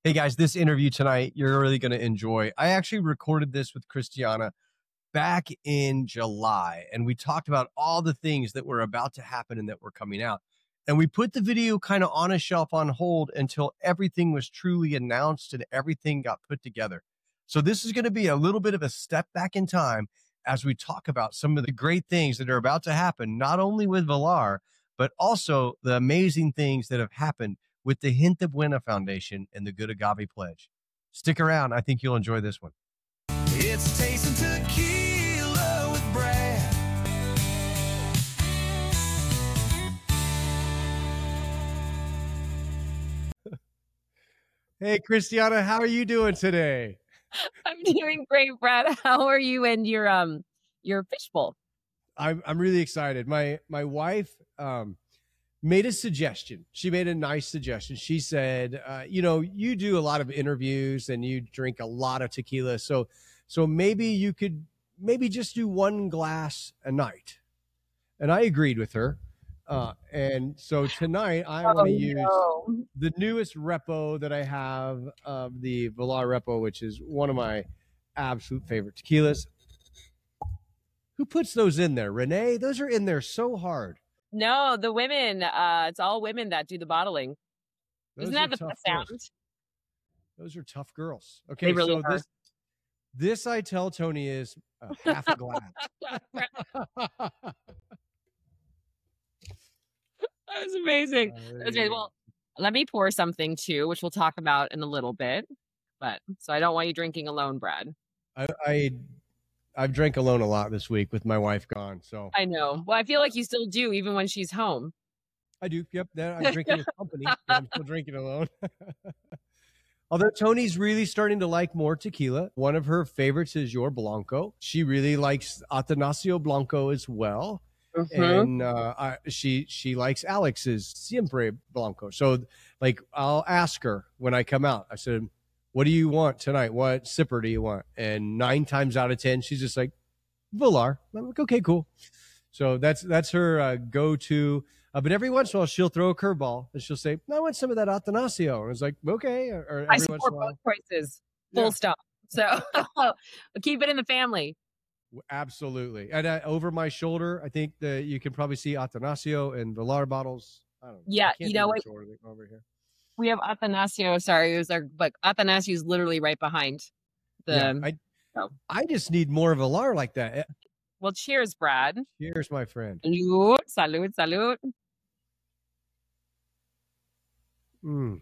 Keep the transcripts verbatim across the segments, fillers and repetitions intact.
Hey guys, this interview tonight, you're really going to enjoy. I actually recorded this with Christiana back in July, and we talked about all the things that were about to happen and that were coming out. And we put the video kind of on a shelf on hold until everything was truly announced and everything got put together. So this is going to be a little bit of a step back in time as we talk about some of the great things that are about to happen, not only with Valar, but also the amazing things that have happened with the Gente Buena Foundation and the Good Agave Pledge. Stick around. I think you'll enjoy this one. It's tasting tequila with Brad. Hey, Christiana, how are you doing today? I'm doing great, Brad. How are you and your um your fishbowl? I'm I'm really excited. My my wife um made a suggestion. She made a nice suggestion. She said, uh, you know, you do a lot of interviews and you drink a lot of tequila. So, so maybe you could maybe just do one glass a night. And I agreed with her. Uh, and so tonight I want to Oh, use no. the newest repo that I have of the Valar repo, which is one of my absolute favorite tequilas. Who puts those in there? Renee, those are in there so hard. No, the women. Uh, it's all women that do the bottling. Those Isn't are that the tough best girls. sound? Those are tough girls. Okay, They really so are. this this I tell Tony is a half a glass. That was amazing. Uh, That was amazing. Well, let me pour something too, which we'll talk about in a little bit. But so I don't want you drinking alone, Brad. I, I I've drank alone a lot this week with my wife gone. So I know. Well, I feel like you still do, even when she's home. I do. Yep. Then I'm drinking with company, but I'm still drinking alone. Although Tony's really starting to like more tequila. One of her favorites is your Blanco. She really likes Atanasio Blanco as well. Mhm. And uh, I, she she likes Alex's Siempre Blanco. So like I'll ask her when I come out. I said, "What do you want tonight? What sipper do you want?" And nine times out of ten, she's just like Valar. I'm like, okay, cool. So that's that's her uh, go-to. Uh, but every once in a while, she'll throw a curveball and she'll say, "No, I want some of that Atanasio." And it's like, okay. Or, or I every once in support a while, both choices. Full Yeah. stop. So keep it in the family. Absolutely. And uh, over my shoulder, I think that you can probably see Atanasio and Valar bottles. I don't know. Yeah, I can't you see know much what? over the- over here. We have Atanasio. Sorry, it was our, but Atanasio is literally right behind the. Yeah, I, oh. I just need more Valar like that. Eh, Well, cheers, Brad. Cheers, my friend. Salud, salud, salud. Mm.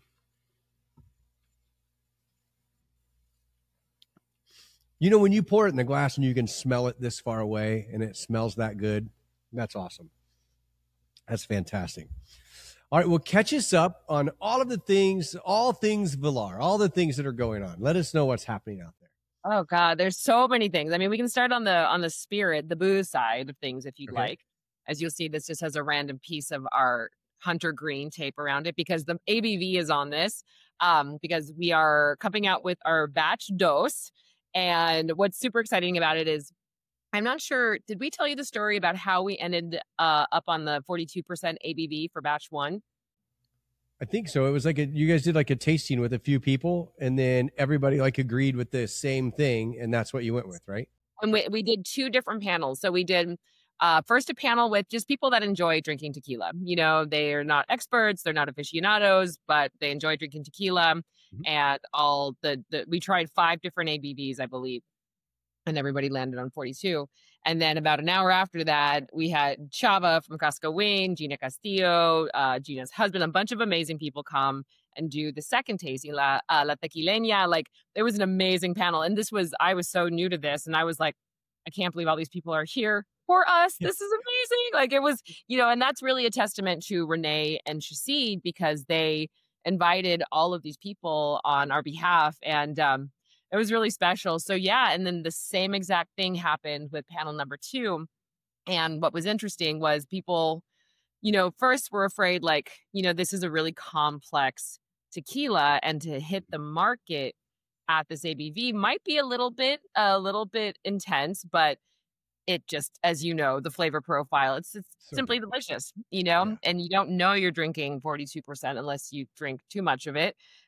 You know, when you pour it in the glass and you can smell it this far away and it smells that good, that's awesome. That's fantastic. All right, well, catch us up on all of the things, all things Valar, all the things that are going on. Let us know what's happening out there. Oh God, there's so many things. I mean, we can start on the on the spirit, the booze side of things, if you'd Okay. like. As you'll see, this just has a random piece of our hunter green tape around it because the A B V is on this. Um, because we are coming out with our batch dose. And what's super exciting about it is, I'm not sure, did we tell you the story about how we ended uh, up on the forty-two percent A B V for batch one? I think so. It was like a, you guys did like a tasting with a few people, and then everybody like agreed with the same thing, and that's what you went with, right? And we, we did two different panels. So we did uh, first a panel with just people that enjoy drinking tequila. You know, they're not experts, they're not aficionados, but they enjoy drinking tequila. Mhm. And all the, the we tried five different A B Vs, I believe, and everybody landed on forty-two. And then about an hour after that, we had Chava from Casca Wing, Gina Castillo, uh, Gina's husband, a bunch of amazing people come and do the second tasting, La, uh, La Tequileña. Like, there was an amazing panel. And this was, I was so new to this. And I was like, I can't believe all these people are here for us. This is amazing. Like, it was, you know, and that's really a testament to Renee and Shahsid because they invited all of these people on our behalf. And, um, it was really special. So yeah, and then the same exact thing happened with panel number two. And what was interesting was people, you know, first were afraid, like, you know, this is a really complex tequila, and to hit the market at this A B V might be a little bit, a little bit intense, but it just, as you know, the flavor profile, it's, it's So simply delicious, you know, Yeah. and you don't know you're drinking forty-two percent unless you drink too much of it.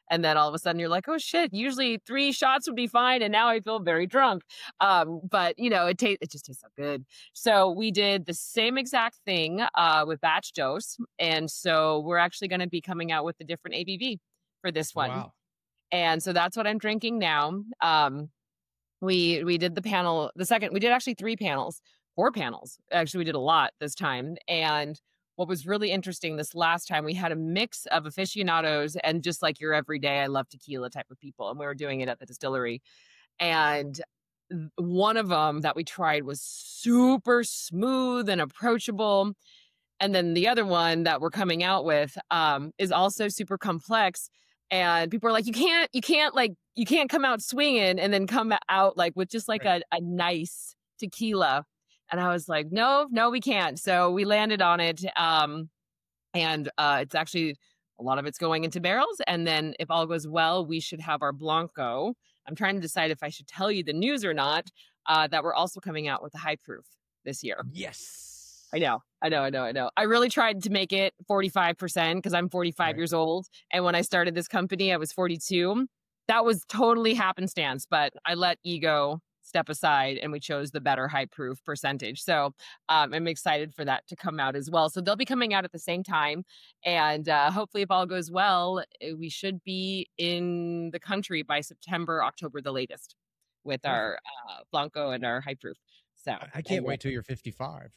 And then all of a sudden you're like, oh shit, usually three shots would be fine. And now I feel very drunk. Um, but you know, it tastes, it just tastes so good. So we did the same exact thing uh, with batch dose. And so we're actually going to be coming out with a different A B V for this one. Wow. And so that's what I'm drinking now. Um, we, we did the panel, the second, we did actually three panels, four panels. Actually, we did a lot this time. And what was really interesting this last time, we had a mix of aficionados and just like your everyday, I love tequila type of people. And we were doing it at the distillery. And one of them that we tried was super smooth and approachable. And then the other one that we're coming out with um, is also super complex. And people are like, you can't, you can't like, you can't come out swinging and then come out like with just like a, a nice tequila. And I was like, no, no, we can't. So we landed on it. Um, and uh, it's actually, a lot of it's going into barrels. And then if all goes well, we should have our Blanco. I'm trying to decide if I should tell you the news or not, uh, that we're also coming out with a high proof this year. Yes. I know, I know, I know, I know. I really tried to make it forty-five percent because I'm forty-five Right. years old. And when I started this company, I was forty-two. That was totally happenstance, but I let ego step aside and we chose the better high proof percentage. So um, I'm excited for that to come out as well. So they'll be coming out at the same time. And uh, hopefully if all goes well, eh, we should be in the country by September, October, the latest with our uh, Blanco and our high proof. So I, I can't wait till you're fifty-five.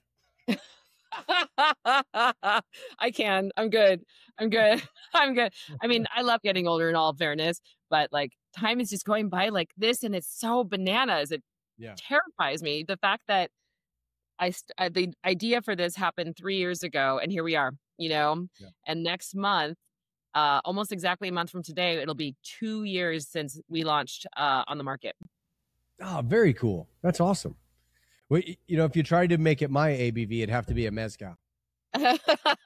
I can. I'm good. I'm good. I'm good. I mean, I love getting older in all fairness, but like time is just going by like this and it's so bananas. It Yeah. terrifies me. The fact that I, st- uh, the idea for this happened three years ago and here we are, you know, Yeah. and next month, uh, almost exactly a month from today, it'll be two years since we launched uh, on the market. Oh, very cool. That's awesome. Well, y- you know, if you tried to make it my A B V, it'd have to be a mezcal. That's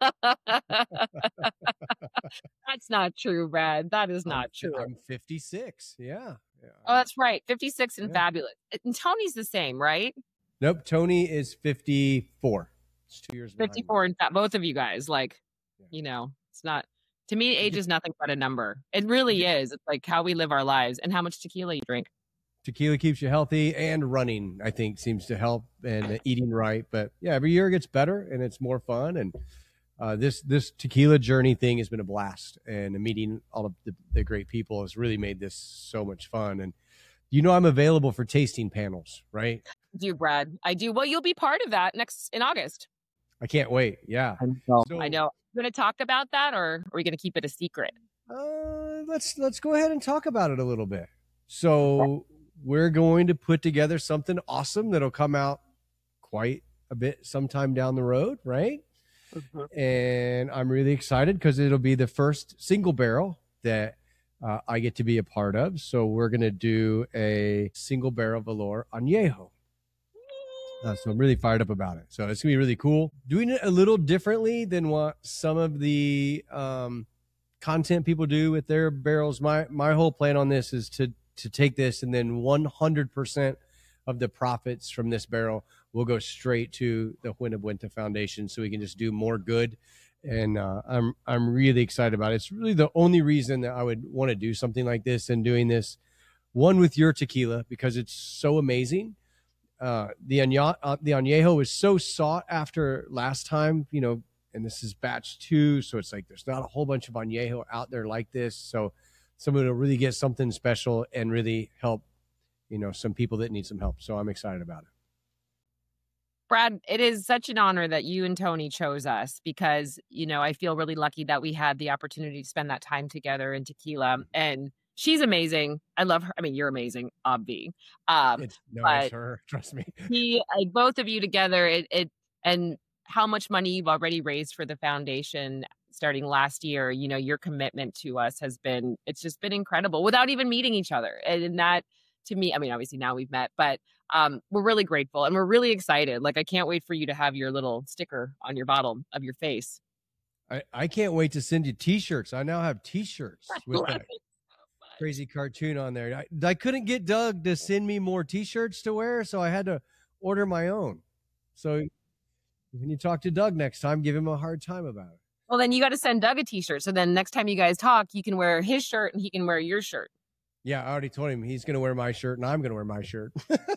not true, Brad. That is not I'm, true. I'm fifty-six. Yeah. yeah. Oh, that's right. fifty-six and Yeah. fabulous. And Tony's the same, right? Nope. Tony is fifty-four. It's two years behind me. fifty-four and fat. Both of you guys. Like, Yeah. you know, it's not, to me, age is nothing but a number. It really is. It's like how we live our lives and how much tequila you drink. Tequila keeps you healthy, and running, I think, seems to help, and uh, eating right. But yeah, every year it gets better and it's more fun. And uh, this this tequila journey thing has been a blast, and meeting all of the, the great people has really made this so much fun. And you know, I'm available for tasting panels, right? I do, Brad. I do. Well, you'll be part of that next in August. I can't wait. Yeah. So, I know. Going to talk about that, or are we going to keep it a secret? Uh, let's let's go ahead and talk about it a little bit. So we're going to put together something awesome that'll come out quite a bit sometime down the road, right? Mhm. And I'm really excited because it'll be the first single barrel that uh, I get to be a part of. So we're going to do a single barrel Valor Añejo. Uh, so I'm really fired up about it. So it's going to be really cool. Doing it a little differently than what some of the um, content people do with their barrels. My my whole plan on this is to to take this and then one hundred percent of the profits from this barrel will go straight to the Buena Buena Foundation, so we can just do more good. And uh, I'm I'm really excited about it. It's really the only reason that I would want to do something like this, and doing this one with your tequila because it's so amazing. Uh, the aña, uh, the añejo is so sought after last time, you know, and this is batch two, so it's like there's not a whole bunch of añejo out there like this. So someone will really get something special and really help, you know, some people that need some help. So I'm excited about it. Brad, it is such an honor that you and Tony chose us because, you know, I feel really lucky that we had the opportunity to spend that time together in tequila. And she's amazing. I love her. I mean, you're amazing, Obvi. Um, It's, no, but- it's her. Trust me. he, like, both of you together, it, it, and how much money you've already raised for the foundation starting last year, you know, your commitment to us has been, it's just been incredible without even meeting each other. And that, to me, I mean, obviously now we've met, but um, we're really grateful and we're really excited. Like, I can't wait for you to have your little sticker on your bottle of your face. I, I can't wait to send you t-shirts. I now have t-shirts with Love that it so much. crazy cartoon on there. I, I couldn't get Doug to send me more t-shirts to wear, so I had to order my own. So when you talk to Doug next time, give him a hard time about it. Well, then you got to send Doug a t-shirt. So then next time you guys talk, you can wear his shirt and he can wear your shirt. Yeah, I already told him he's going to wear my shirt and I'm going to wear my shirt.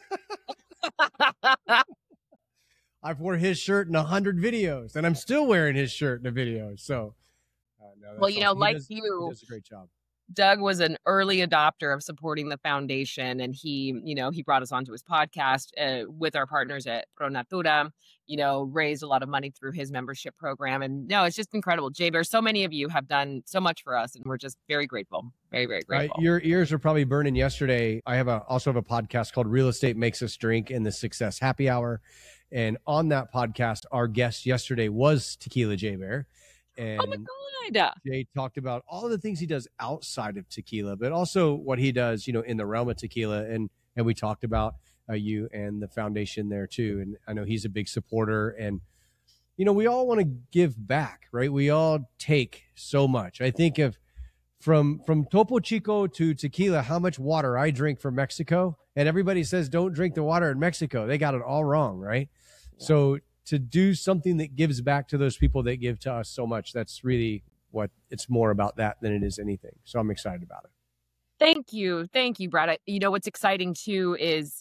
I've wore his shirt in a hundred videos and I'm still wearing his shirt in a video. So, uh, no, well, you know, awesome. like does, you, he does a great job. Doug was an early adopter of supporting the foundation, and he, you know, he brought us onto his podcast uh, with our partners at Pro Natura, you know, raised a lot of money through his membership program. And no, it's just incredible. Jay Bear, so many of you have done so much for us, and we're just very grateful. Very, very grateful. Uh, your ears are probably burning yesterday. I have a also have a podcast called Real Estate Makes Us Drink and the Success Happy Hour. And on that podcast, our guest yesterday was Tequila Jay Bear. And oh my God. Jay talked about all the things he does outside of tequila, but also what he does, you know, in the realm of tequila. And and we talked about uh, you and the foundation there too. And I know he's a big supporter. And, you know, we all want to give back, right? We all take so much. I think of from from Topo Chico to tequila, how much water I drink from Mexico. And everybody says, don't drink the water in Mexico. They got it all wrong, right? Yeah. So to do something that gives back to those people that give to us so much, that's really what it's more about that than it is anything. So I'm excited about it. Thank you. Thank you, Brad. I, you know, what's exciting too is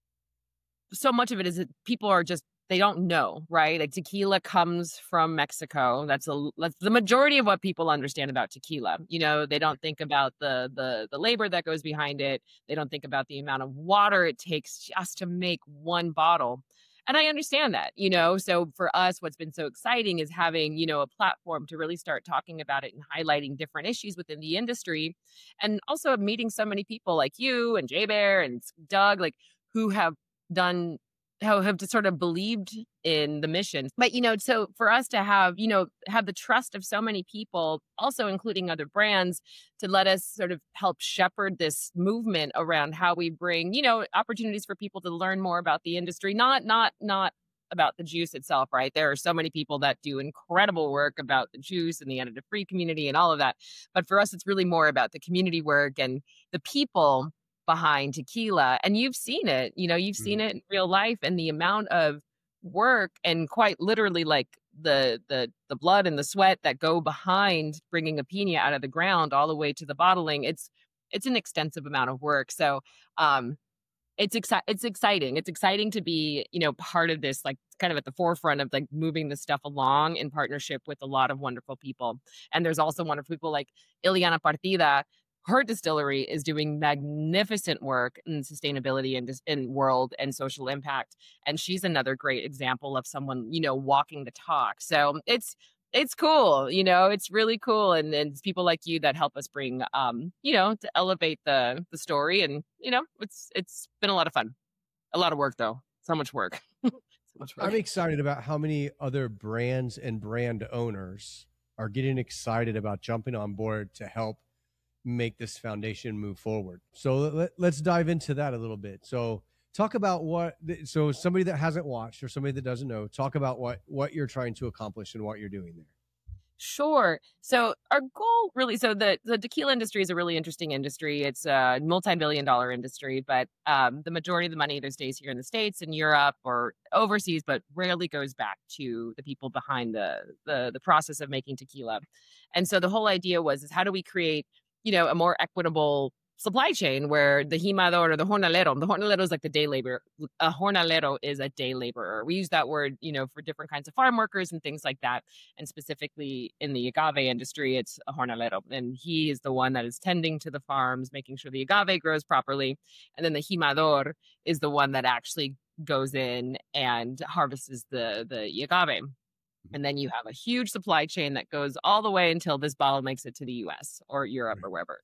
so much of it is that people are just, they don't know, right? Like tequila comes from Mexico. That's a that's the majority of what people understand about tequila. You know, they don't think about the the the labor that goes behind it. They don't think about the amount of water it takes just to make one bottle. And I understand that, you know, so for us, what's been so exciting is having, you know, a platform to really start talking about it and highlighting different issues within the industry. And also meeting so many people like you and Jay Bear and Doug, like who have done, how have just sort of believed in the mission. But, you know, so for us to have, you know, have the trust of so many people, also including other brands, to let us sort of help shepherd this movement around how we bring, you know, opportunities for people to learn more about the industry, not, not, not about the juice itself, right? There are so many people that do incredible work about the juice and the additive-free community and all of that. But for us, it's really more about the community work and the people behind tequila. And you've seen it, you know, you've seen it in real life, and the amount of work and quite literally like the the the blood and the sweat that go behind bringing a piña out of the ground all the way to the bottling. It's it's an extensive amount of work. So um it's exci- it's exciting. It's exciting to be, you know, part of this, like kind of at the forefront of like moving this stuff along in partnership with a lot of wonderful people. And there's also wonderful people like Ileana Partida. Her distillery is doing magnificent work in sustainability and in world and social impact. And she's another great example of someone, you know, walking the talk. So it's, it's cool, you know, it's really cool. And, and it's people like you that help us bring, um, you know, to elevate the, the story. And, you know, it's, it's been a lot of fun, a lot of work though. So much work. so much work. I'm excited about how many other brands and brand owners are getting excited about jumping on board to help make this foundation move forward. So let, let's dive into that a little bit. So talk about what, so somebody that hasn't watched or somebody that doesn't know, talk about what, what you're trying to accomplish and what you're doing there. Sure. So our goal really, so the, the tequila industry is a really interesting industry. It's a multi-billion dollar industry, but um, the majority of the money either stays here in the States and Europe or overseas, but rarely goes back to the people behind the, the, the process of making tequila. And so the whole idea was, is how do we create, you know, a more equitable supply chain where the jimador or the jornalero, the jornalero is like the day labor. A jornalero is a day laborer. We use that word, you know, for different kinds of farm workers and things like that. And specifically in the agave industry, it's a jornalero. And he is the one that is tending to the farms, making sure the agave grows properly. And then the jimador is the one that actually goes in and harvests the, the agave. And then you have a huge supply chain that goes all the way until this bottle makes it to the U S or Europe or wherever.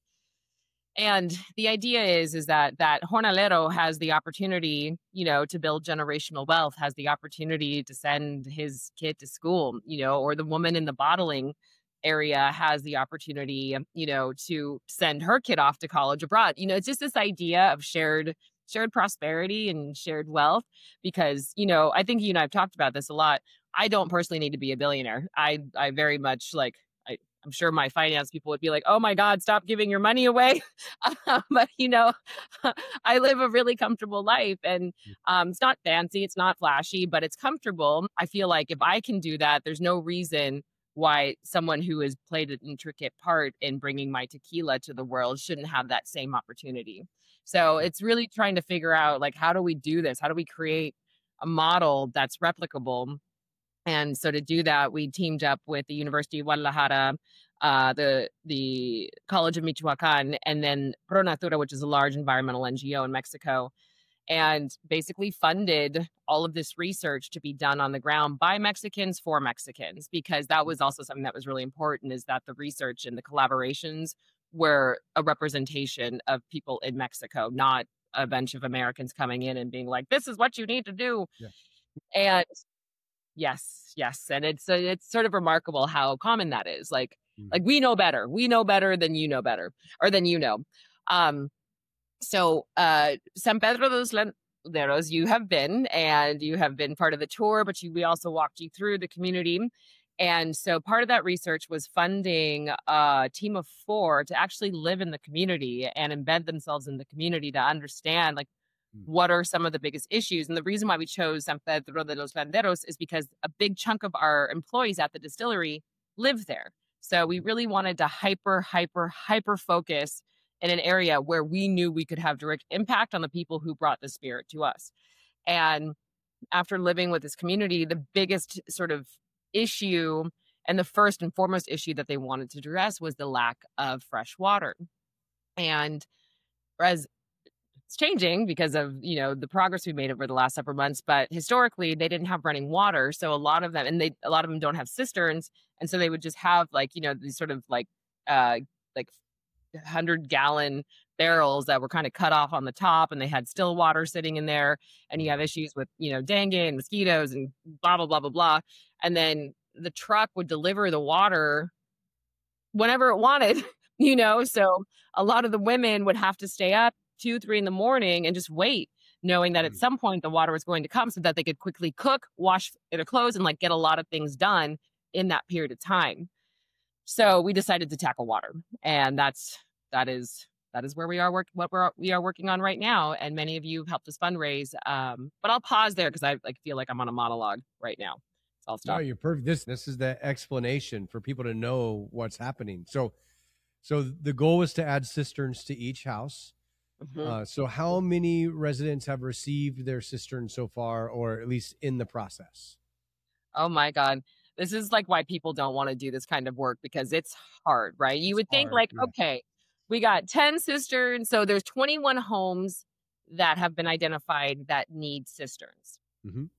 And the idea is, is that that jornalero has the opportunity, you know, to build generational wealth, has the opportunity to send his kid to school, you know, or the woman in the bottling area has the opportunity, you know, to send her kid off to college abroad. You know, it's just this idea of shared shared prosperity and shared wealth, because, you know, I think you and I have talked about this a lot. I don't personally need to be a billionaire. I, I very much like, I, I'm sure my finance people would be like, oh my God, stop giving your money away. But, you know, I live a really comfortable life, and um, it's not fancy, it's not flashy, but it's comfortable. I feel like if I can do that, there's no reason why someone who has played an intricate part in bringing my tequila to the world shouldn't have that same opportunity. So it's really trying to figure out, like, how do we do this? How do we create a model that's replicable? And so to do that, we teamed up with the University of Guadalajara, uh, the the College of Michoacan, and then Pro Natura, which is a large environmental N G O in Mexico, and basically funded all of this research to be done on the ground by Mexicans for Mexicans, because that was also something that was really important, is that the research and the collaborations were a representation of people in Mexico, not a bunch of Americans coming in and being like, this is what you need to do. Yeah. And yes, yes. And it's uh, it's sort of remarkable how common that is. Like, Mhm. like we know better. We know better than you know better, or than you know. Um, so uh, San Pedro de los Landeros, you have been, and you have been part of the tour, but you, we also walked you through the community. And so part of that research was funding a team of four to actually live in the community and embed themselves in the community to understand, like, Mm. what are some of the biggest issues. And the reason why we chose San Pedro de los Landeros is because a big chunk of our employees at the distillery live there. So we really wanted to hyper, hyper, hyper focus in an area where we knew we could have direct impact on the people who brought the spirit to us. And after living with this community, the biggest sort of issue, and the first and foremost issue that they wanted to address, was the lack of fresh water. And as it's changing because of, you know, the progress we made over the last several months, but historically they didn't have running water. So a lot of them, and they, a lot of them don't have cisterns. And so they would just have, like, you know, these sort of like, uh, like hundred gallon barrels that were kind of cut off on the top, and they had still water sitting in there. And you have issues with, you know, dengue and mosquitoes and blah, blah, blah, blah, blah. And then the truck would deliver the water whenever it wanted, you know, so a lot of the women would have to stay up two, three in the morning and just wait, knowing that at Mm. some point the water was going to come, so that they could quickly cook, wash their clothes, and like get a lot of things done in that period of time. So we decided to tackle water, and that's that is that is where we are work what we're we are working on right now. And many of you have helped us fundraise. Um, but I'll pause there because I like feel like I'm on a monologue right now. So I'll No, stop. you're perfect. This this is the explanation for people to know what's happening. So, so the goal was to add cisterns to each house. Mhm. Uh, so how many residents have received their cistern so far, or at least in the process? Oh my God. This is like why people don't want to do this kind of work, because it's hard, right? You It's would think hard, like, yeah. okay, we got ten cisterns. So there's twenty-one homes that have been identified that need cisterns. Mhm.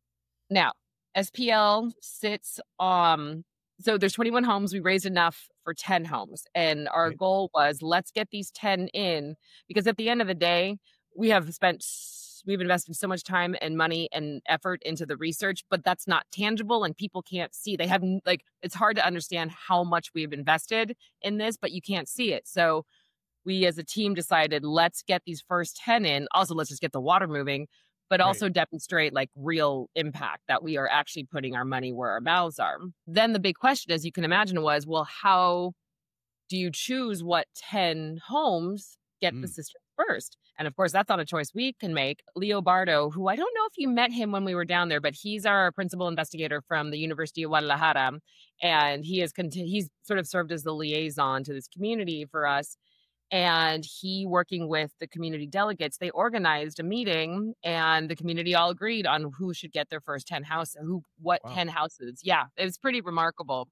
Now, S P L sits, um, so there's twenty-one homes. We raised enough for ten homes. And our Right. goal was, let's get these ten in, because at the end of the day, we have spent, s- we've invested so much time and money and effort into the research, but that's not tangible and people can't see. They have, n- like, it's hard to understand how much we've invested in this, but you can't see it. So we as a team decided, let's get these first ten in. Also, let's just get the water moving, but Right. also demonstrate like real impact, that we are actually putting our money where our mouths are. Then the big question, as you can imagine, was, well, how do you choose what ten homes get the Mm. cistern first? And of course, that's not a choice we can make. Leo Bardo, who I don't know if you met him when we were down there, but he's our principal investigator from the University of Guadalajara. And he is conti- he's sort of served as the liaison to this community for us. And he, working with the community delegates, they organized a meeting, and the community all agreed on who should get their first ten houses, who, what Wow. ten houses. Yeah, it was pretty remarkable.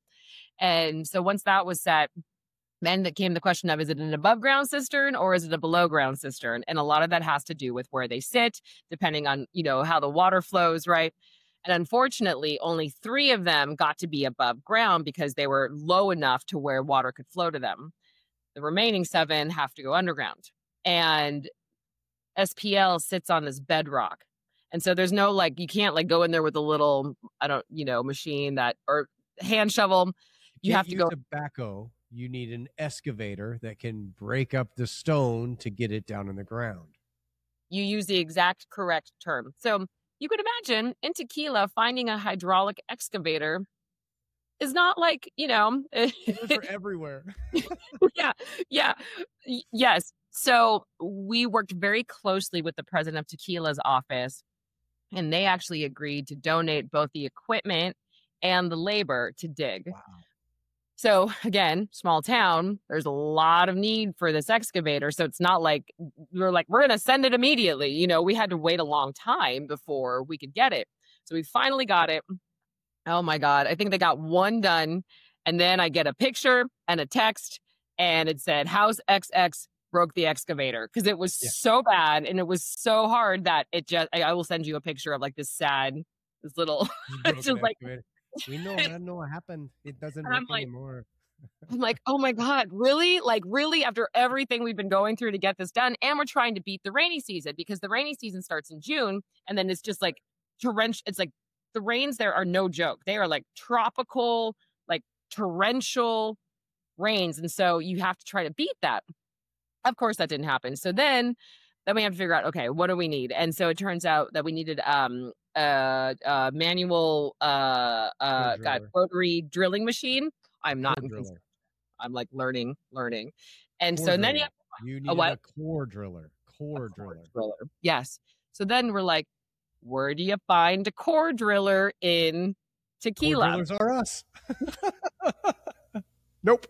And so once that was set, then that came the question of, is it an above ground cistern or is it a below ground cistern? And a lot of that has to do with where they sit, depending on, you know, how the water flows, right? And unfortunately, only three of them got to be above ground because they were low enough to where water could flow to them. The remaining seven have to go underground. And S P L sits on this bedrock. And so there's no, like, you can't like go in there with a little, I don't, you know, machine that, or hand shovel. You Can't have to use go. a backhoe. You need an excavator that can break up the stone to get it down in the ground. You use the exact correct term. So you could imagine in tequila, finding a hydraulic excavator is not like, you know, Those are everywhere. yeah, yeah, y- yes. So we worked very closely with the president of Tequila's office, and they actually agreed to donate both the equipment and the labor to dig. Wow. So again, small town, there's a lot of need for this excavator. So it's not like we were like, we're going to send it immediately. You know, we had to wait a long time before we could get it. So we finally got it. Oh my God. I think they got one done. And then I get a picture and a text, and it said, House X X broke the excavator, because it was Yeah. so bad and it was so hard that it just, I, I will send you a picture of like this sad, this little, it's just like, we know, I know what happened. It doesn't And I'm work like- anymore. I'm like, oh my God, really? Like, really? After everything we've been going through to get this done, and we're trying to beat the rainy season, because the rainy season starts in June, and then it's just like torrential. It's like the rains there are no joke. They are like tropical, like torrential rains. And so you have to try to beat that. Of course, that didn't happen. So then, then we have to figure out, okay, what do we need? And so it turns out that we needed um uh, uh manual uh uh Core God, driller. rotary drilling machine. I'm not Core in driller. construction. I'm like learning, learning. And Core so then you driller. have You need what? a core driller. Core driller. driller. Yes. So then we're like, where do you find a core driller in Core Tequila? drillers are us. Nope.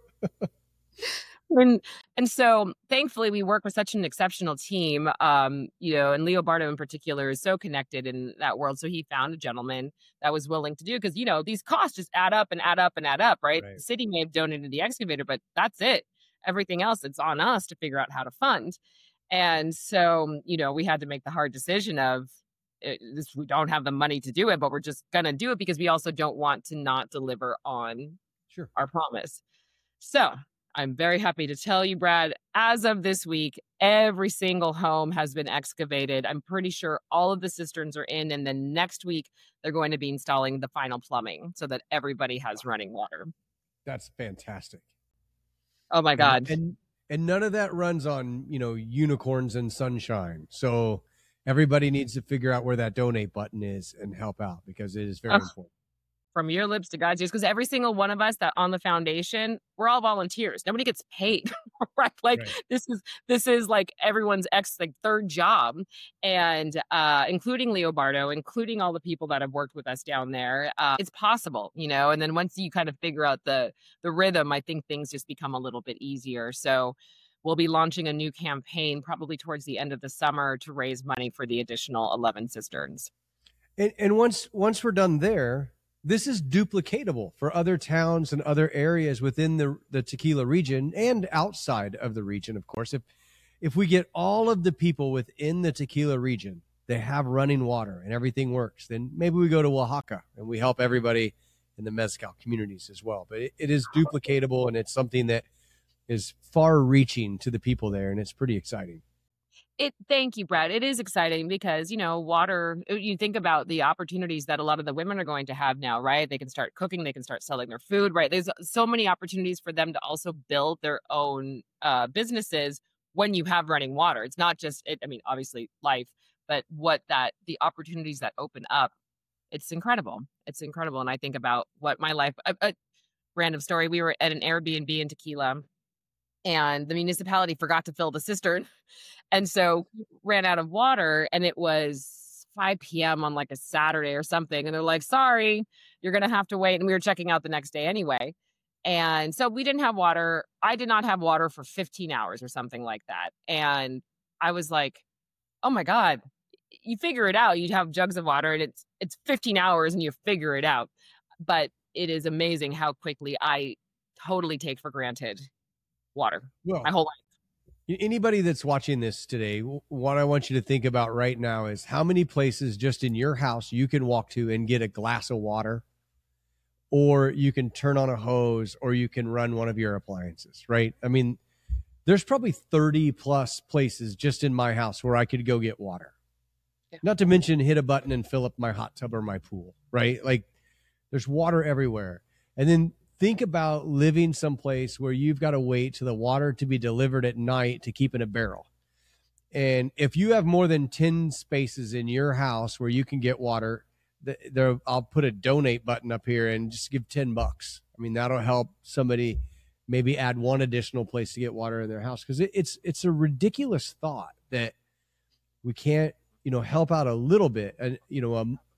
And, and so thankfully we work with such an exceptional team, um, you know, and Leo Bardo in particular is so connected in that world. So he found a gentleman that was willing to do, because, you know, these costs just add up and add up and add up, right? Right. The city may have donated the excavator, but that's it. Everything else, it's on us to figure out how to fund. And so, you know, we had to make the hard decision of uh, this, we don't have the money to do it, but we're just going to do it, because we also don't want to not deliver on Sure. our promise. So I'm very happy to tell you, Brad, as of this week, every single home has been excavated. I'm pretty sure all of the cisterns are in. And then next week, they're going to be installing the final plumbing so that everybody has running water. That's fantastic. Oh my God. And, and and none of that runs on, you know, unicorns and sunshine. So everybody needs to figure out where that donate button is and help out, because it is very Ugh. important. From your lips to God's ears, because every single one of us that on the foundation, we're all volunteers. Nobody gets paid, right? Like Right. this is this is like everyone's ex like third job, and uh, including Leo Bardo, including all the people that have worked with us down there. Uh, it's possible, you know. And then once you kind of figure out the the rhythm, I think things just become a little bit easier. So we'll be launching a new campaign probably towards the end of the summer to raise money for the additional eleven cisterns. And and once once we're done there, this is duplicatable for other towns and other areas within the the Tequila region and outside of the region, of course. If if we get all of the people within the Tequila region, they have running water and everything works, then maybe we go to Oaxaca and we help everybody in the Mezcal communities as well. But it, it is duplicatable, and it's something that is far reaching to the people there, and it's pretty exciting. It, thank you, Brad. It is exciting because, you know, water, you think about the opportunities that a lot of the women are going to have now, right? They can start cooking, they can start selling their food, right? There's so many opportunities for them to also build their own uh, businesses when you have running water. It's not just, it, I mean, obviously life, but what that, the opportunities that open up, it's incredible. It's incredible. And I think about what my life, a, a random story, we were at an Airbnb in Tequila, and the municipality forgot to fill the cistern. And so ran out of water, and it was five p.m. on like a Saturday or something. And they're like, sorry, you're going to have to wait. And we were checking out the next day anyway. And so we didn't have water. I did not have water for fifteen hours or something like that. And I was like, oh my God, you figure it out. You have jugs of water, and it's, it's fifteen hours and you figure it out. But it is amazing how quickly I totally take for granted water Well, my whole life. anybody that's watching this today, what I want you to think about right now is how many places just in your house you can walk to and get a glass of water, or you can turn on a hose, or you can run one of your appliances, right? I mean, there's probably thirty plus places just in my house where I could go get water. Yeah. Not to mention hit a button and fill up my hot tub or my pool, right? Like there's water everywhere. And then think about living someplace where you've got to wait to the water to be delivered at night to keep in a barrel. And if you have more than ten spaces in your house where you can get water, there, I'll put a donate button up here and just give ten bucks. I mean, that'll help somebody maybe add one additional place to get water in their house. Cause it, it's, it's a ridiculous thought that we can't, you know, help out a little bit. And, you know, um,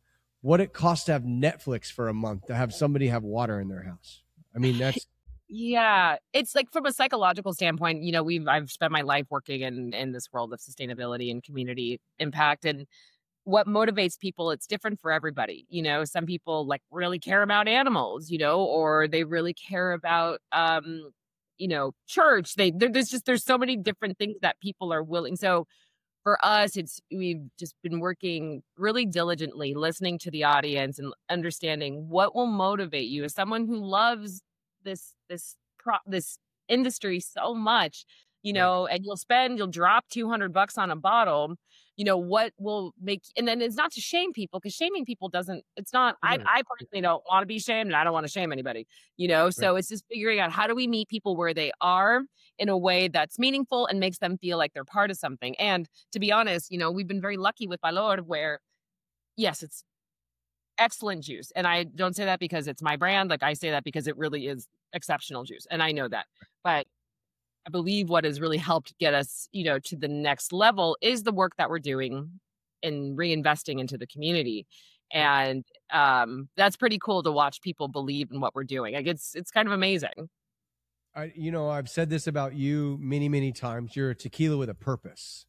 what it costs to have Netflix for a month to have somebody have water in their house. I mean, that's Yeah, it's like from a psychological standpoint, you know, we've I've spent my life working in in this world of sustainability and community impact, and what motivates people, it's different for everybody. You know, some people like really care about animals, you know, or they really care about um, you know, church. They there, there's just there's so many different things that people are willing. So for us, it's we've just been working really diligently, listening to the audience and understanding what will motivate you as someone who loves this this pro this industry so much, you right. know, and you'll spend, you'll drop two hundred bucks on a bottle, you know, what will make, and then it's not to shame people, because shaming people doesn't, it's not, I, Right. I personally don't want to be shamed, and I don't want to shame anybody, you know, so Right. it's just figuring out how do we meet people where they are in a way that's meaningful and makes them feel like they're part of something. And to be honest, you know, we've been very lucky with Valor, where yes, it's excellent juice. And I don't say that because it's my brand. Like, I say that because it really is exceptional juice. And I know that. But I believe what has really helped get us, you know, to the next level is the work that we're doing in reinvesting into the community. And um, that's pretty cool to watch people believe in what we're doing. Like, it's it's kind of amazing. I, you know, I've said this about you many, many times. You're a tequila with a purpose.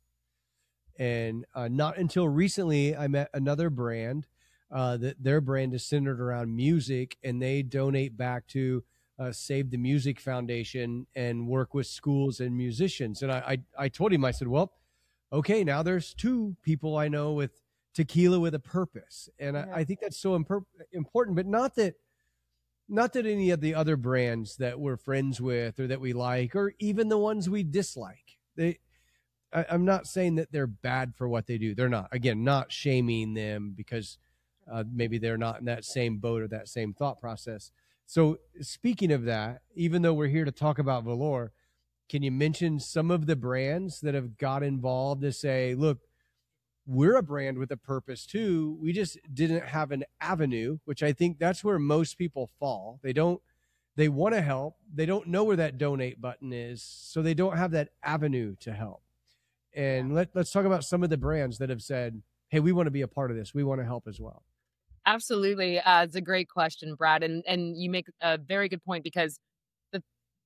And uh, not until recently, I met another brand uh, that their brand is centered around music, and they donate back to uh, Save the Music Foundation and work with schools and musicians. And I, I, I told him, I said, well, okay, now there's two people I know with tequila with a purpose. And Yeah. I, I think that's so impor- important, but not that, not that any of the other brands that we're friends with or that we like, or even the ones we dislike, they, I, I'm not saying that they're bad for what they do. They're not. Again, not shaming them because uh, maybe they're not in that same boat or that same thought process. So speaking of that, even though we're here to talk about Valor, can you mention some of the brands that have got involved to say, look, we're a brand with a purpose too. We just didn't have an avenue, which I think that's where most people fall. They don't, they want to help. They don't know where that donate button is. So they don't have that avenue to help. And let, let's talk about some of the brands that have said, hey, we want to be a part of this. We want to help as well. Absolutely. Uh, it's a great question, Brad. And and you make a very good point, because the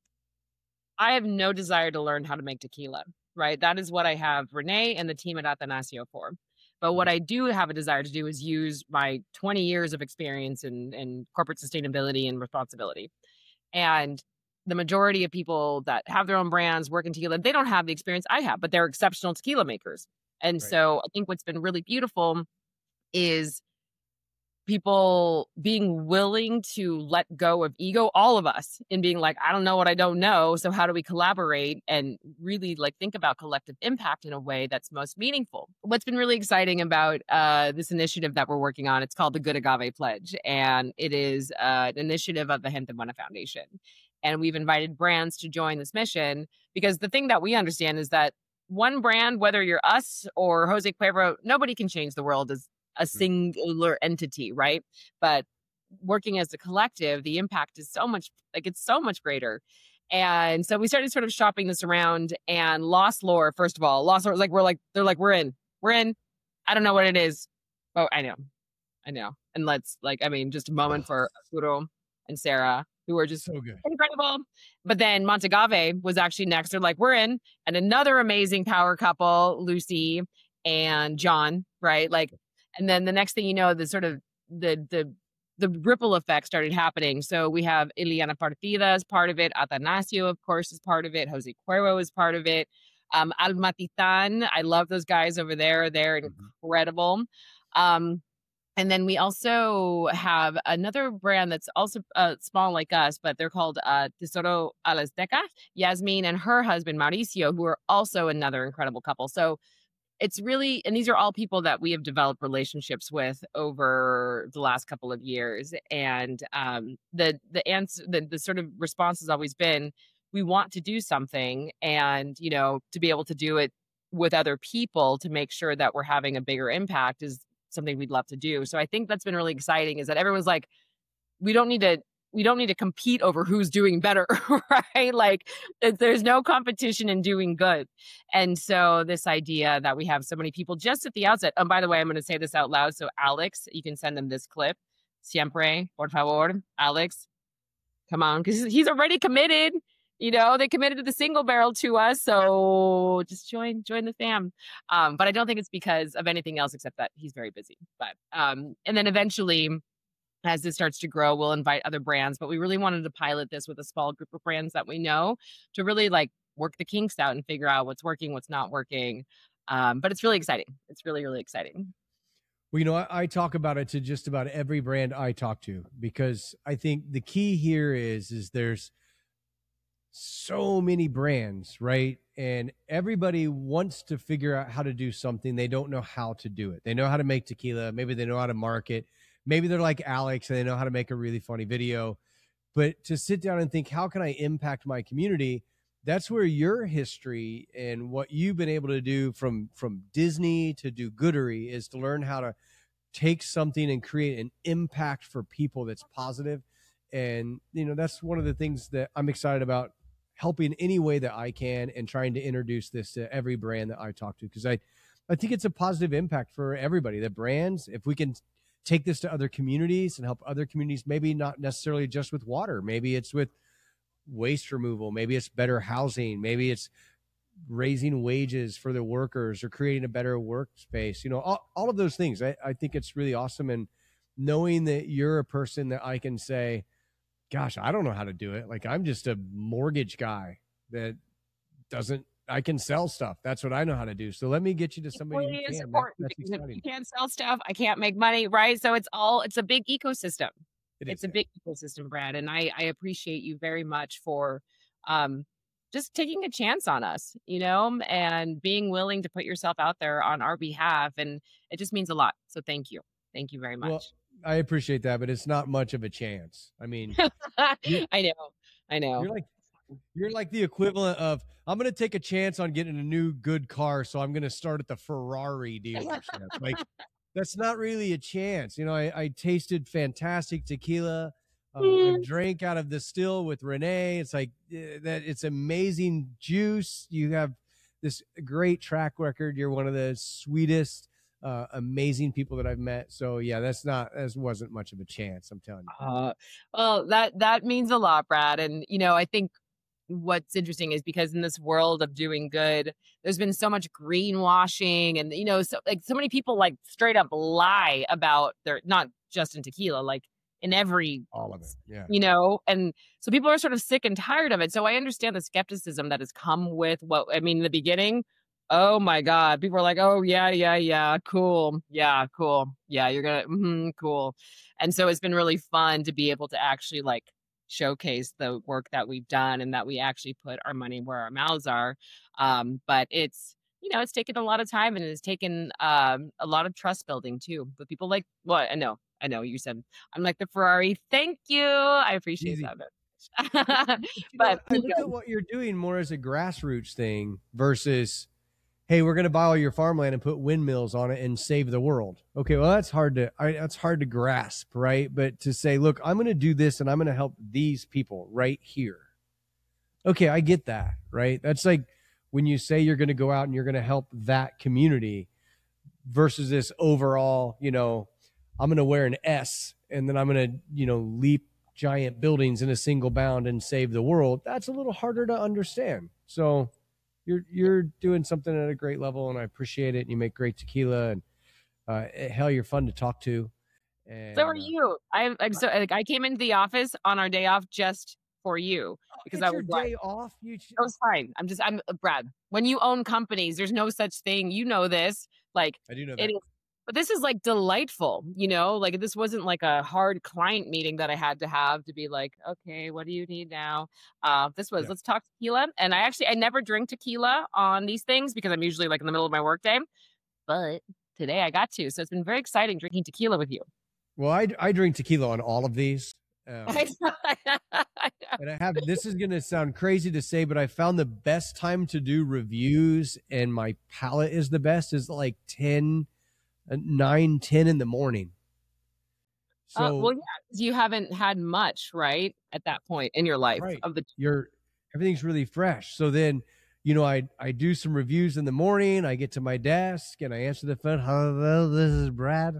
I have no desire to learn how to make tequila, right? That is what I have Renee and the team at Atanasio for. But what I do have a desire to do is use my twenty years of experience in, in corporate sustainability and responsibility. And the majority of people that have their own brands, work in tequila, they don't have the experience I have, but they're exceptional tequila makers. And Right. so I think what's been really beautiful is people being willing to let go of ego, all of us, and being like, I don't know what I don't know. So how do we collaborate and really like think about collective impact in a way that's most meaningful? What's been really exciting about uh, this initiative that we're working on, it's called the Good Agave Pledge. And it is uh, an initiative of the Gente Buena Foundation. And we've invited brands to join this mission, because the thing that we understand is that one brand, whether you're us or Jose Cuervo, nobody can change the world as a singular entity, right? But working as a collective, the impact is so much, like it's so much greater. And so we started sort of shopping this around, and Lost Lore, first of all, Lost Lore, like, we're like, they're like, we're in, we're in. I don't know what it is. Oh, I know. I know. And let's like, I mean, just a moment for Arturo and Sarah, who are just So good. incredible. But then Montagave was actually next. They're like, we're in. And another amazing power couple, Lucy and John, right? Like, and then the next thing you know, the sort of the the the ripple effect started happening. So we have Ileana Partida as part of it. Atanasio, of course, is part of it. Jose Cuervo is part of it. Um, Alma Titan, I love those guys over there. They're incredible. Um, and then we also have another brand that's also uh, small like us, but they're called uh, Tesoro Alazteca. Yasmin and her husband, Mauricio, who are also another incredible couple. So it's really, and these are all people that we have developed relationships with over the last couple of years. And um, the the answer, the, the sort of response has always been, we want to do something, and you know, to be able to do it with other people to make sure that we're having a bigger impact is something we'd love to do. So I think that's been really exciting, is that everyone's like, we don't need to we don't need to compete over who's doing better, right? Like it- there's no competition in doing good. And so this idea that we have so many people just at the outset. And by the way, I'm going to say this out loud. So Alex, you can send them this clip. Siempre, por favor, Alex, come on, because he's already committed. You know, they committed to the single barrel to us. So just join, join the fam. Um, but I don't think it's because of anything else except that he's very busy. But um, and then eventually, as this starts to grow, we'll invite other brands. But we really wanted to pilot this with a small group of brands that we know to really like work the kinks out and figure out what's working, what's not working. Um, but it's really exciting. It's really, really exciting. Well, you know, I, I talk about it to just about every brand I talk to, because I think the key here is, is there's so many brands, right? And everybody wants to figure out how to do something. They don't know how to do it. They know how to make tequila. Maybe they know how to market. Maybe they're like Alex and they know how to make a really funny video. But to sit down and think, how can I impact my community? That's where your history and what you've been able to do from, from Disney to do Goodery is to learn how to take something and create an impact for people that's positive. And, you know, that's one of the things that I'm excited about, helping any way that I can and trying to introduce this to every brand that I talk to. Because I, I think it's a positive impact for everybody. The brands, if we can take this to other communities and help other communities, maybe not necessarily just with water, maybe it's with waste removal, maybe it's better housing, maybe it's raising wages for the workers or creating a better workspace, you know, all, all of those things. I, I think it's really awesome. And knowing that you're a person that I can say, gosh, I don't know how to do it. Like, I'm just a mortgage guy that doesn't, I can sell stuff. That's what I know how to do. So let me get you to somebody It really who is can. important That, that's because if exciting. you can't sell stuff, I can't make money, right? So it's all, it's a big ecosystem. It It's is. a big ecosystem, Brad. And I, I appreciate you very much for um, just taking a chance on us, you know, and being willing to put yourself out there on our behalf. And it just means a lot. So thank you. Thank you very much. Well, I appreciate that, but it's not much of a chance. I mean, you- I know. I know. you're like, you're like the equivalent of, I'm going to take a chance on getting a new good car. So I'm going to start at the Ferrari dealership. Like, that's not really a chance. You know, I, I tasted fantastic tequila. Uh, I drank out of the still with Renee. It's like eh, that. It's amazing juice. You have this great track record. You're one of the sweetest, uh, amazing people that I've met. So yeah, that's not, that wasn't much of a chance. I'm telling you. Uh, well, that that means a lot, Brad. And you know, I think what's interesting is because in this world of doing good, there's been so much greenwashing, and you know, so like so many people like straight up lie about their, not just in tequila, like in every, All of it. Yeah. you know, and so people are sort of sick and tired of it. So I understand the skepticism that has come with what, I mean, in the beginning, oh my God, people are like, oh yeah, yeah, yeah, cool. Yeah, cool. Yeah, you're gonna, mm, cool. And so it's been really fun to be able to actually like showcase the work that we've done and that we actually put our money where our mouths are. Um, but it's, you know, it's taken a lot of time, and it's taken um, a lot of trust building too. But people like, well, I know, I know you said I'm like the Ferrari. Thank you. I appreciate Easy. that. You know, But I look at what you're doing more as a grassroots thing versus, hey, we're going to buy all your farmland and put windmills on it and save the world. Okay, well, that's hard to I, that's hard to grasp, right? But to say, look, I'm going to do this and I'm going to help these people right here. Okay, I get that, right? That's like when you say you're going to go out and you're going to help that community versus this overall, you know, I'm going to wear an S and then I'm going to, you know, leap giant buildings in a single bound and save the world. That's a little harder to understand. So you're you're doing something at a great level, and I appreciate it. And you make great tequila, and uh, hell, you're fun to talk to. And, so are uh, you. I'm, I'm so like I came into the office on our day off just for you because it's I your was like, day off. You it was fine. I'm just I'm Brad. When you own companies, there's no such thing. You know this. Like I do know it that. is, but this is like delightful, you know, like this wasn't like a hard client meeting that I had to have to be like, okay, what do you need now? Uh, this was, Yeah. let's talk tequila. And I actually, I never drink tequila on these things because I'm usually like in the middle of my workday, but today I got to. So it's been very exciting drinking tequila with you. Well, I I drink tequila on all of these. Um, I know. and I have, this is going to sound crazy to say, but I found the best time to do reviews and my palate is the best is like ten, uh, nine, ten in the morning. So uh, well, yeah, 'cause you haven't had much, right, at that point in your life right, of the. you're everything's really fresh. So then, you know, I I do some reviews in the morning. I get to my desk and I answer the phone. Hello, this is Brad.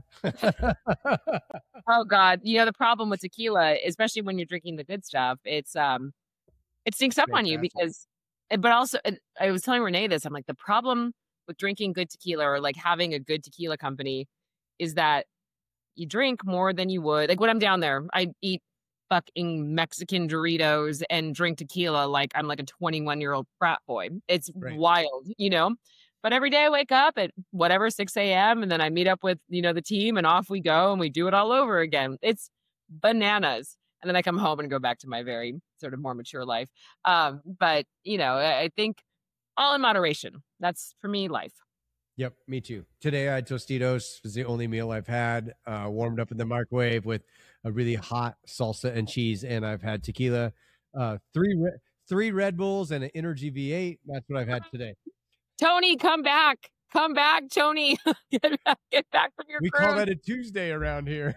Oh God, you know the problem with tequila, especially when you're drinking the good stuff, it's um, it sneaks up on you Fantastic. because, eh, but also, and I was telling Renee this. I'm like, the problem with drinking good tequila or like having a good tequila company is that you drink more than you would. Like when I'm down there, I eat fucking Mexican Doritos and drink tequila like I'm like a twenty-one year old frat boy. It's Right. wild, you know? But every day I wake up at whatever, six a.m. and then I meet up with, you know, the team and off we go and we do it all over again. It's bananas. And then I come home and go back to my very sort of more mature life. Um, but, you know, I, I think all in moderation. That's for me life. Yep, me too. Today I had Tostitos. It was the only meal I've had. Uh, warmed up in the microwave with a really hot salsa and cheese, and I've had tequila, uh, three re- three Red Bulls, and an Energy V eight. That's what I've had today. Tony, come back. Come back, Tony. get, back, get back from your We cruise. call that a Tuesday around here.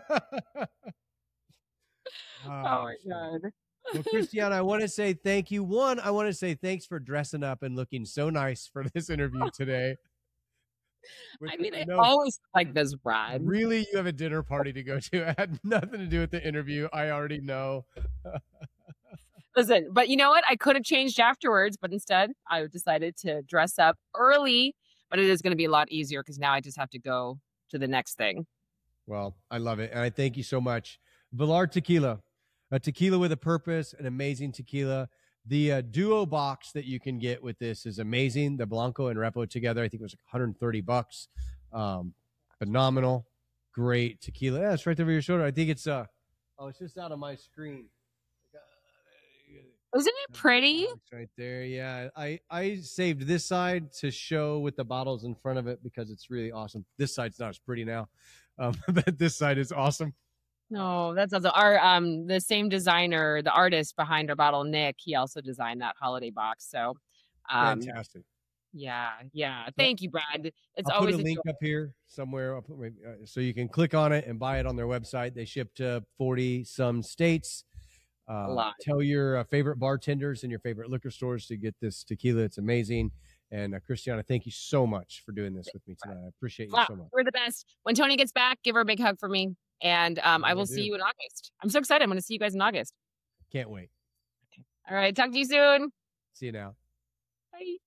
Oh my shit. God. Well, Christiana, I want to say thank you. One, I want to say thanks for dressing up and looking so nice for this interview today. Which I mean, I know always like this, Brad. really you have a dinner party to go to. It had nothing to do with the interview. I already know. Listen, but you know what? I could have changed afterwards, but instead I decided to dress up early. But it is going to be a lot easier because now I just have to go to the next thing. Well, I love it. And I thank you so much. Villar Tequila, a tequila with a purpose, an amazing tequila. The uh, duo box that you can get with this is amazing. The Blanco and Repo together, I think it was like one hundred thirty bucks. Um, phenomenal, great tequila. Yeah, it's right over your shoulder. I think it's uh, oh, it's just out of my screen. Isn't it pretty? It's right there. Yeah, I I saved this side to show with the bottles in front of it because it's really awesome. This side's not as pretty now, um, but this side is awesome. No, that's also our um the same designer, the artist behind our bottle, Nick. He also designed that holiday box. So, um, Fantastic. yeah, yeah. Thank you, Brad. It's I'll always put a link enjoy- up here somewhere. I'll put my, uh, so you can click on it and buy it on their website. They ship to forty some states. Uh, A lot. Tell your uh, favorite bartenders and your favorite liquor stores to get this tequila. It's amazing. And uh, Christiana, thank you so much for doing this with me tonight. I appreciate you Wow, so much. we're the best. When Tony gets back, give her a big hug for me. And um, I Will will do. see you in August. I'm so excited. I'm going to see you guys in August. Can't wait. All right. Talk to you soon. See you now. Bye.